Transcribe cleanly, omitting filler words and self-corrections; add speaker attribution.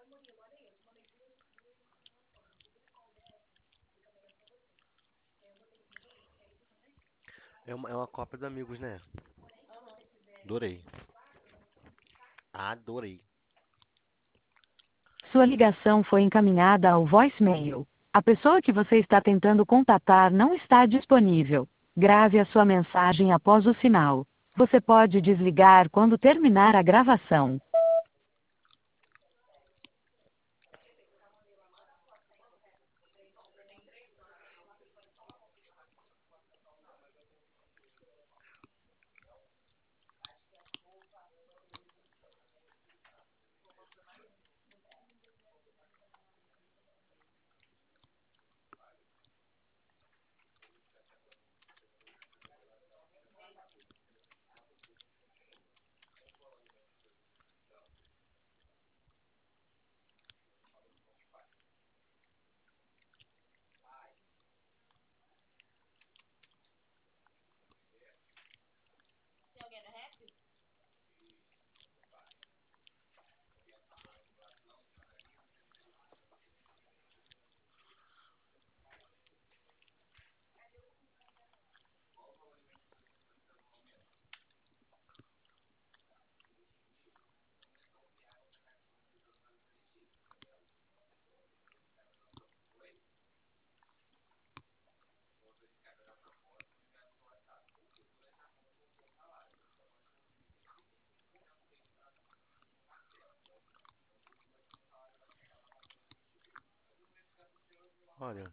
Speaker 1: É uma cópia do Amigos, né? Adorei. Adorei.
Speaker 2: Sua ligação foi encaminhada ao voicemail. A pessoa que você está tentando contatar não está disponível. Grave a sua mensagem após o sinal. Você pode desligar quando terminar a gravação.
Speaker 1: Olha,